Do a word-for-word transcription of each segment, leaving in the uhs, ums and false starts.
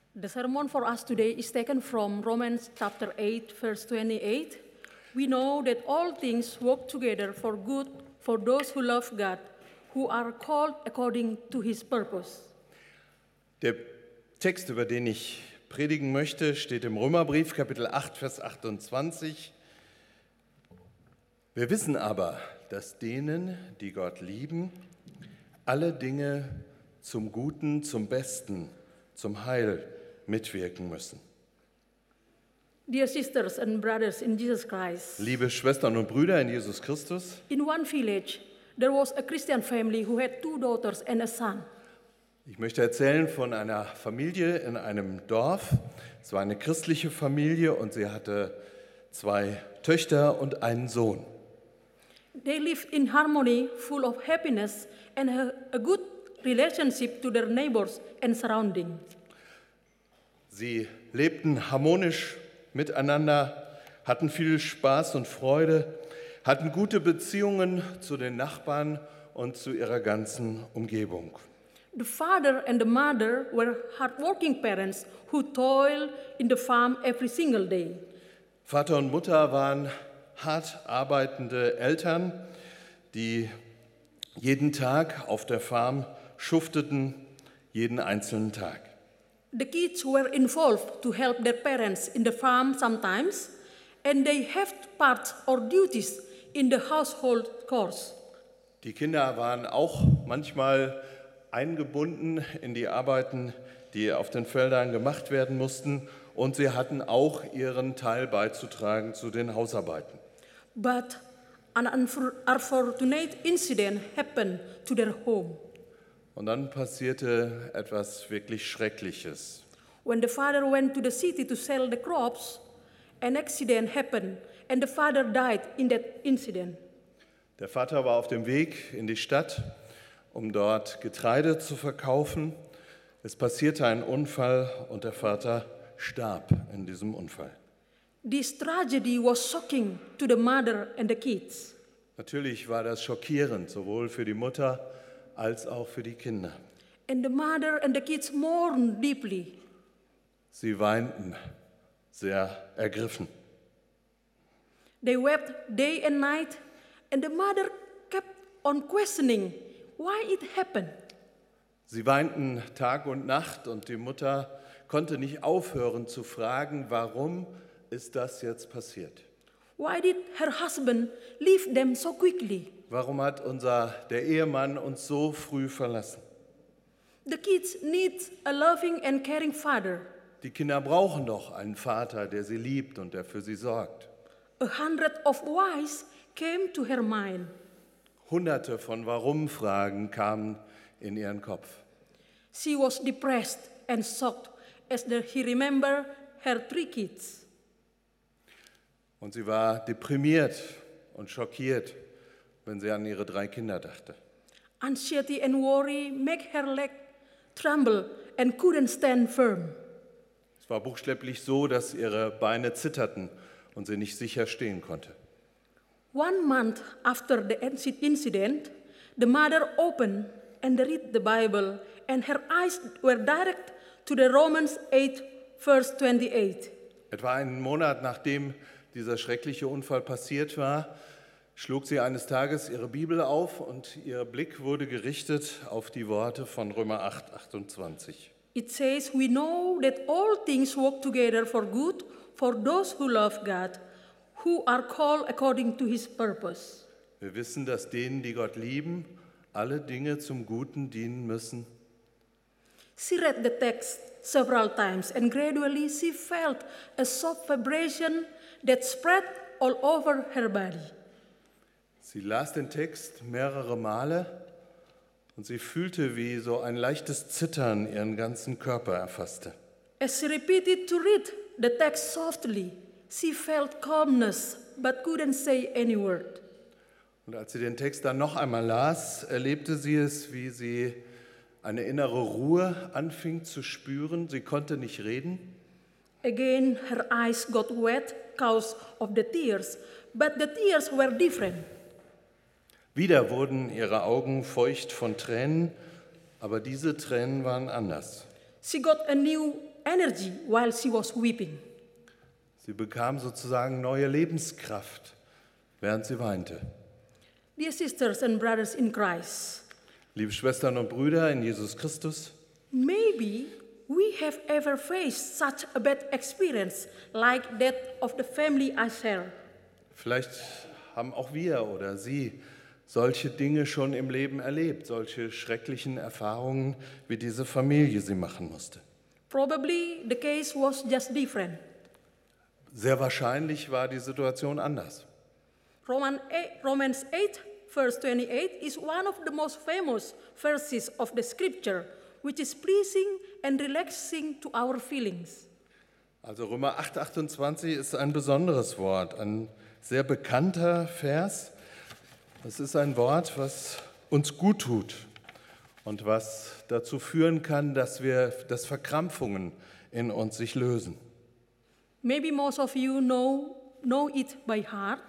The sermon for us today is taken from Romans chapter eight, verse twenty-eight. We know that all things work together for good for those who love God, who are called according to his purpose. Der Text, über den ich predigen möchte, steht im Römerbrief, Kapitel acht, Vers achtundzwanzig. Wir wissen aber, dass denen, die Gott lieben, alle Dinge zum Guten, zum Besten, zum Heil mitwirken müssen. Dear sisters and brothers in Jesus Christ, Liebe Schwestern und Brüder in Jesus Christus, in one village there was a Christian family who had two daughters and a son. ich möchte erzählen von einer Familie in einem Dorf. Es war eine christliche Familie und sie hatte zwei Töchter und einen Sohn. They lived in harmony, full of happiness and a, a good relationship to their neighbors and surroundings. Sie lebten harmonisch miteinander, hatten viel Spaß und Freude, hatten gute Beziehungen zu den Nachbarn und zu ihrer ganzen Umgebung. The father and the mother were hardworking parents who toiled in the farm every single day. Vater und Mutter waren hart arbeitende Eltern, die jeden Tag auf der Farm schufteten, jeden einzelnen Tag. The kids were involved to help their parents in the farm sometimes, and they have parts or duties in the household chores. Die Kinder waren auch manchmal eingebunden in die Arbeiten, die auf den Feldern gemacht werden mussten, und sie hatten auch ihren Teil beizutragen zu den Hausarbeiten. But an unfortunate incident happened to their home. Und dann passierte etwas wirklich Schreckliches. When the father went to the city to sell the crops, an accident happened and the father died in that incident. Der Vater war auf dem Weg in die Stadt, um dort Getreide zu verkaufen. Es passierte ein Unfall und der Vater starb in diesem Unfall. This tragedy was shocking to the mother and the kids. Natürlich war das schockierend, sowohl für die Mutter als auch für die Kinder. And the mother and the kids mourned deeply. Sie weinten sehr ergriffen. They wept day and night, and the mother kept on questioning why it happened. Sie weinten Tag und Nacht und die Mutter konnte nicht aufhören zu fragen, warum ist das jetzt passiert? Why did her husband leave them so quickly? Warum hat unser, der Ehemann uns so früh verlassen? The kids need a loving and caring father. Die Kinder brauchen doch einen Vater, der sie liebt und der für sie sorgt. A hundred of whys came to her mind. Hunderte von Warum-Fragen kamen in ihren Kopf. She was depressed and shocked as the, he remembered her three kids. Und sie war deprimiert und schockiert, wenn sie an ihre drei Kinder dachte. Anxiety and worry make her leg tremble and couldn't stand firm. Es war buchstäblich so, dass ihre Beine zitterten und sie nicht sicher stehen konnte. One month after the incident, the mother opened and read the Bible, and her eyes were direct to the Romans eight, verse twenty-eight. Etwa einen Monat nachdem dieser schreckliche Unfall passiert war, schlug sie eines Tages ihre Bibel auf und ihr Blick wurde gerichtet auf die Worte von Römer acht, achtundzwanzig. It says, we know that all things work together for good for those who love God, who are called according to his purpose. Wir wissen, dass denen, die Gott lieben, alle Dinge zum Guten dienen müssen. She read the text several times and gradually she felt a soft vibration that spread all over her body. Sie las den Text mehrere Male und sie fühlte, wie so ein leichtes Zittern ihren ganzen Körper erfasste. As she repeated to read the text softly, she felt calmness but couldn't say any word. Und als sie den Text dann noch einmal las, erlebte sie es, wie sie eine innere Ruhe anfing zu spüren. Sie konnte nicht reden. Again, her eyes got wet because of the tears, but the tears were different. Wieder wurden ihre Augen feucht von Tränen, aber diese Tränen waren anders. She got a new energy while she was weeping. Sie bekam sozusagen neue Lebenskraft, während sie weinte. Dear sisters and brothers in Christ, Liebe Schwestern und Brüder in Jesus Christus, maybe we have ever faced such a bad experience like that of the family Asher. vielleicht haben auch wir oder Sie solche Dinge schon im Leben erlebt, solche schrecklichen Erfahrungen, wie diese Familie sie machen musste. Probably the case was just different. Sehr wahrscheinlich war die Situation anders. Roman eight, Romans eight, verse twenty-eight is one of the most famous verses of the scripture, which is pleasing and relaxing to our feelings. Also Römer acht, achtundzwanzig ist ein besonderes Wort, ein sehr bekannter Vers. Es ist ein Wort, was uns gut tut und was dazu führen kann, dass wir, dass Verkrampfungen in uns sich lösen. Maybe most of you know, know it by heart.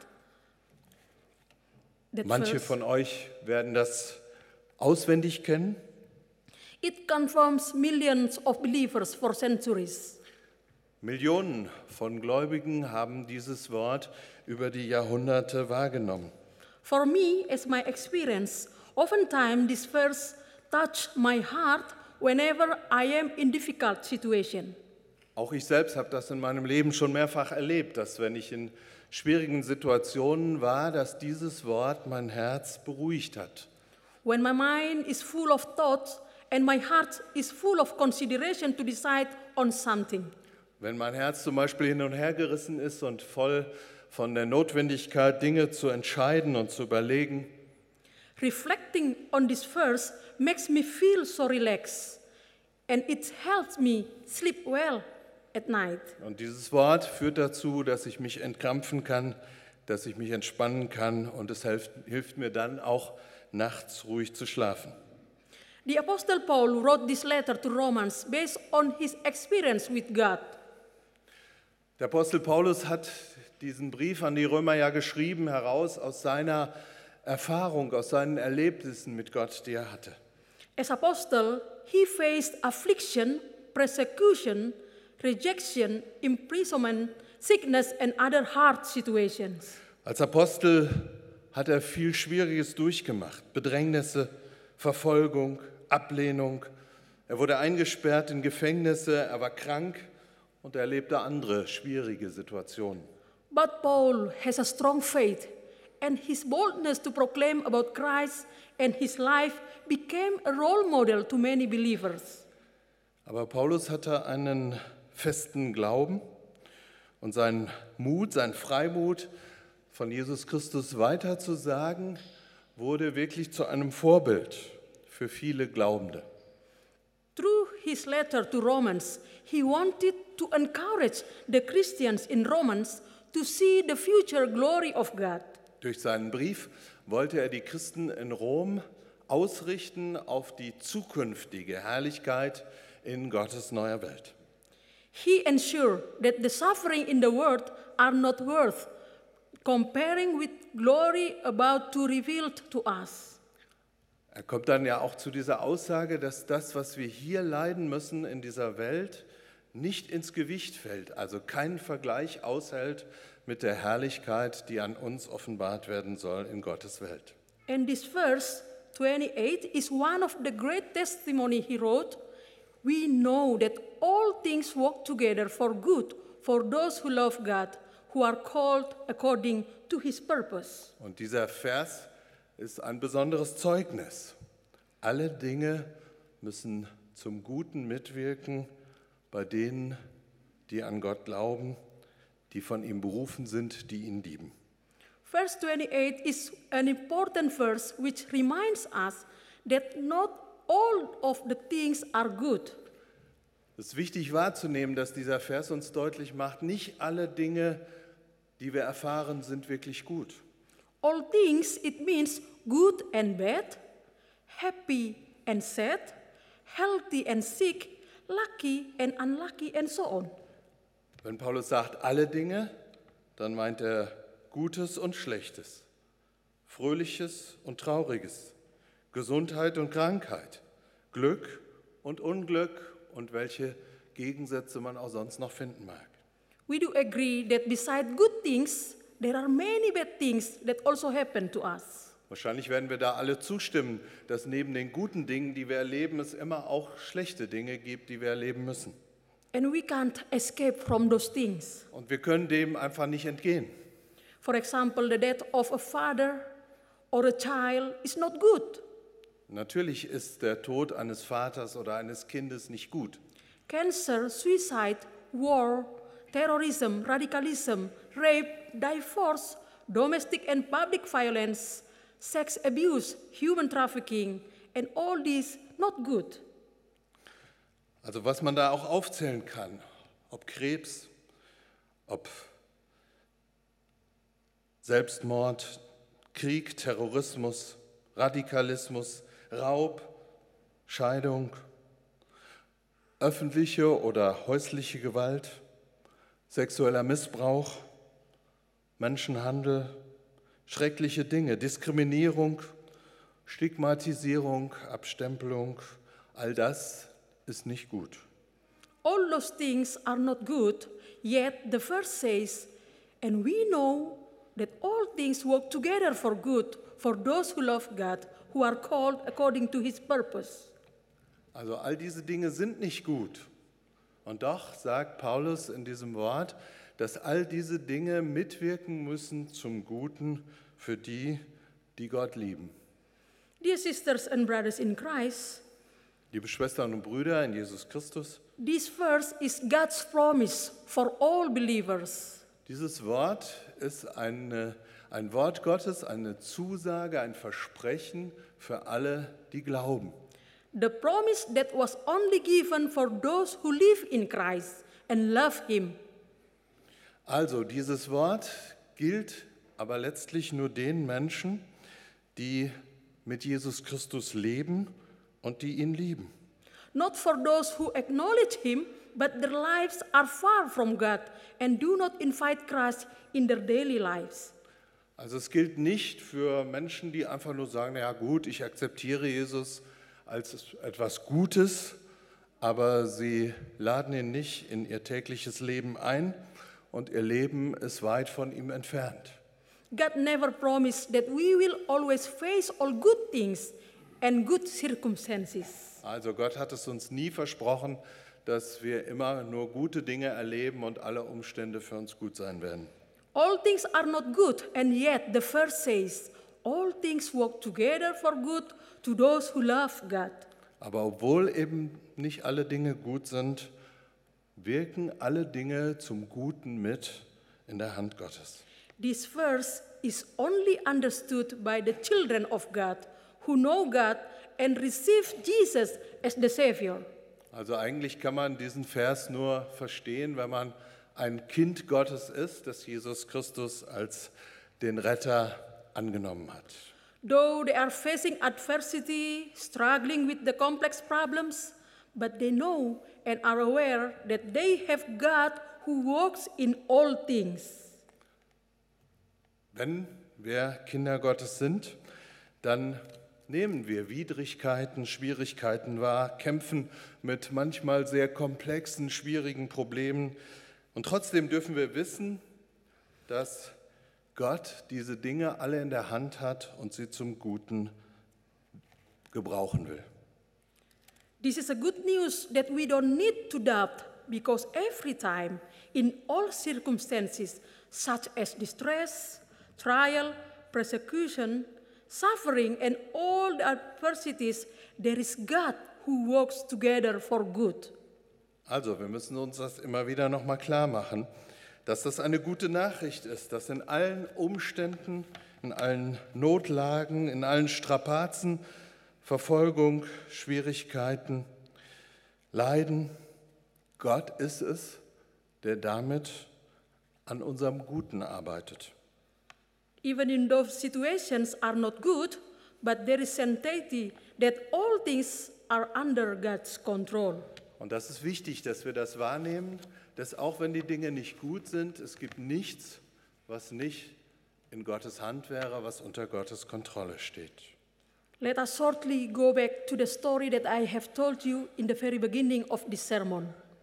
That Manche verse. von euch werden das auswendig kennen. It confirms millions of believers for centuries. Millionen von Gläubigen haben dieses Wort über die Jahrhunderte wahrgenommen. For me, as my experience, oftentimes this verse touch my heart whenever I am in difficult situation. Auch ich selbst habe das in meinem Leben schon mehrfach erlebt, dass wenn ich in schwierigen Situationen war, dass dieses Wort mein Herz beruhigt hat. When my mind is full of thoughts and my heart is full of consideration to decide on something. Wenn mein Herz zum Beispiel hin und her gerissen ist und voll von der Notwendigkeit, Dinge zu entscheiden und zu überlegen, Reflecting on this verse makes me feel so relaxed, and it helps me sleep well at night. und dieses Wort führt dazu, dass ich mich entkrampfen kann, dass ich mich entspannen kann und es hilft, hilft mir dann auch, nachts ruhig zu schlafen. The Apostle Paul wrote this letter to Romans based on his experience with God. Der Apostel Paulus hat diesen Brief an die Römer ja geschrieben, heraus aus seiner Erfahrung, aus seinen Erlebnissen mit Gott, die er hatte. As apostle, he faced affliction, persecution, rejection, imprisonment, sickness, and other hard situations. Als Apostel hat er viel Schwieriges durchgemacht, Bedrängnisse, Verfolgung, Ablehnung. Er wurde eingesperrt in Gefängnisse, er war krank und er erlebte andere schwierige Situationen. But Paul has a strong faith, and his boldness to proclaim about Christ and his life became a role model to many believers. Aber Paulus hatte einen festen Glauben und sein Mut, sein Freimut, von Jesus Christus weiterzusagen, wurde wirklich zu einem Vorbild für viele Glaubende. Through his letter to Romans, he wanted to encourage the Christians in Romans to see the future glory of God. Durch seinen Brief wollte er die Christen in Rom ausrichten auf die zukünftige Herrlichkeit in Gottes neuer Welt. He ensured that the suffering in the world are not worth comparing with glory about to revealed to us. Er kommt dann ja auch zu dieser Aussage, dass das, was wir hier leiden müssen in dieser Welt, nicht ins Gewicht fällt, also keinen Vergleich aushält mit der Herrlichkeit, die an uns offenbart werden soll in Gottes Welt. And this verse twenty-eight is one of the great testimony he wrote. We know that all things work together for good for those who love God, who are called according to his purpose. Und dieser Vers ist ein besonderes Zeugnis. Alle Dinge müssen zum Guten mitwirken bei denen, die an Gott glauben, die von ihm berufen sind, die ihn lieben. Verse twenty-eight is an important verse which reminds us that not all of the things are good. Es ist wichtig wahrzunehmen, dass dieser Vers uns deutlich macht, nicht alle Dinge, die wir erfahren, sind wirklich gut. All things, it means good and bad, happy and sad, healthy and sick, lucky and unlucky and so on. Wenn Paulus sagt, alle Dinge, dann meint er Gutes und Schlechtes, Fröhliches und Trauriges, Gesundheit und Krankheit, Glück und Unglück und welche Gegensätze man auch sonst noch finden mag. We do agree that beside good things, there are many bad things that also happen to us. Wahrscheinlich werden wir da alle zustimmen, dass neben den guten Dingen, die wir erleben, es immer auch schlechte Dinge gibt, die wir erleben müssen. And we can't escape from those things. Und wir können dem einfach nicht entgehen. For example, the death of a father or a child is not good. Natürlich ist der Tod eines Vaters oder eines Kindes nicht gut. Cancer, suicide, war, terrorism, radicalism, rape, divorce, domestic and public violence, sex abuse, human trafficking, and all these not good. Also was man da auch aufzählen kann, ob Krebs, ob Selbstmord, Krieg, Terrorismus, Radikalismus, Raub, Scheidung, öffentliche oder häusliche Gewalt, sexueller Missbrauch, Menschenhandel, schreckliche Dinge, Diskriminierung, Stigmatisierung, Abstempelung, all das ist nicht gut. All those things are not good, yet the verse says, and we know that all things work together for good for those who love God, who are called according to his purpose. Also all diese Dinge sind nicht gut. Und doch sagt Paulus in diesem Wort, dass all diese Dinge mitwirken müssen zum Guten für die, die Gott lieben. Dear sisters and brothers in Christ, Liebe Schwestern und Brüder in Jesus Christus, this verse is God's promise for all believers. dieses Wort ist eine, ein Wort Gottes, eine Zusage, ein Versprechen für alle, die glauben. The promise that was only given for those who live in Christ and love him. Also dieses Wort gilt aber letztlich nur den Menschen, die mit Jesus Christus leben und die ihn lieben. Not for those who acknowledge him, but their lives are far from God and do not invite Christ in their daily lives. Also es gilt nicht für Menschen, die einfach nur sagen, ja gut, ich akzeptiere Jesus als etwas Gutes, aber sie laden ihn nicht in ihr tägliches Leben ein und ihr Leben ist weit von ihm entfernt. God never promised that we will always face all good things and good circumstances. Also Gott hat es uns nie versprochen, dass wir immer nur gute Dinge erleben und alle Umstände für uns gut sein werden. All things are not good, and yet the verse says, all things work together for good to those who love God. Aber obwohl eben nicht alle Dinge gut sind, wirken alle Dinge zum Guten mit in der Hand Gottes. This verse is only understood by the children of God who know God and receive Jesus as the Savior. Also eigentlich kann man diesen Vers nur verstehen, wenn man ein Kind Gottes ist, das Jesus Christus als den Retter angenommen hat. Though they are facing adversity, struggling with the complex problems, but they know and are aware that they have God who works in all things. Wenn wir Kinder Gottes sind, dann nehmen wir Widrigkeiten, Schwierigkeiten wahr, kämpfen mit manchmal sehr komplexen, schwierigen Problemen. Und trotzdem dürfen wir wissen, dass Gott diese Dinge alle in der Hand hat und sie zum Guten gebrauchen will. This is a good news that we don't need to doubt, because every time, in all circumstances, such as distress, trial, persecution, suffering, and all the adversities, there is God who works together for good. Also, wir müssen uns das immer wieder nochmal klar machen, dass das eine gute Nachricht ist, dass in allen Umständen, in allen Notlagen, in allen Strapazen, Verfolgung, Schwierigkeiten, Leiden, Gott ist es, der damit an unserem Guten arbeitet. Even in those situations are not good, but there is certainty that all things are under God's control. Und das ist wichtig, dass wir das wahrnehmen, dass auch wenn die Dinge nicht gut sind, es gibt nichts, was nicht in Gottes Hand wäre, was unter Gottes Kontrolle steht. Let us shortly go back to the story that I have told you in the very beginning of this sermon. Ich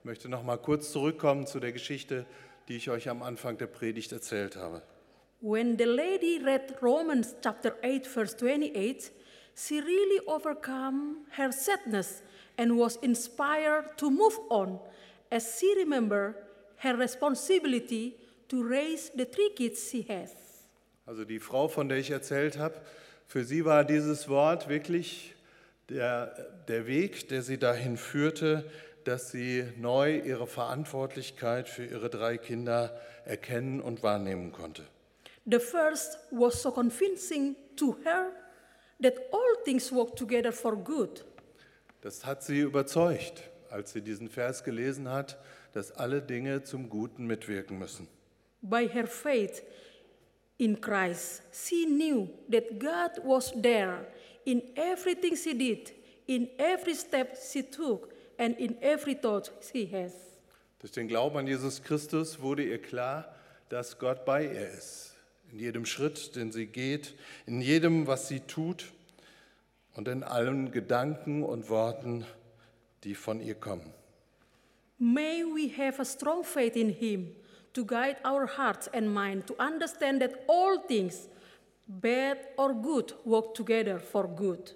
möchte noch mal kurz zurückkommen zu der Geschichte, die ich euch am Anfang der Predigt erzählt habe. When the lady read Romans chapter eight, verse twenty-eight, she really overcome her sadness and was inspired to move on as she remembered her responsibility to raise the three kids she has. Also die Frau, von der ich erzählt habe, für sie war dieses Wort wirklich der, der Weg, der sie dahin führte, dass sie neu ihre Verantwortlichkeit für ihre drei Kinder erkennen und wahrnehmen konnte. The first was so convincing to her that all things work together for good. Das hat sie überzeugt, als sie diesen Vers gelesen hat, dass alle Dinge zum Guten mitwirken müssen. By her faith in Christ, she knew that God was there in everything she did, in every step she took, and in every thought she has. Durch den Glauben an Jesus Christus wurde ihr klar, dass Gott bei ihr ist. In jedem Schritt, den sie geht, in jedem, was sie tut und in allen Gedanken und Worten, die von ihr kommen. May we have a strong faith in Him to guide our hearts and mind to understand that all things, bad or good, work together for good.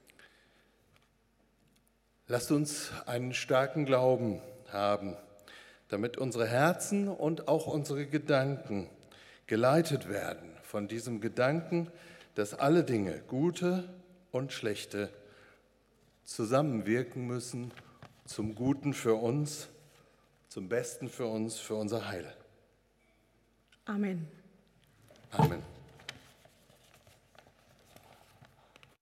Lasst uns einen starken Glauben haben, damit unsere Herzen und auch unsere Gedanken geleitet werden von diesem Gedanken, dass alle Dinge, gute und schlechte, zusammenwirken müssen zum Guten für uns, zum Besten für uns, für unser Heil. Amen. Amen.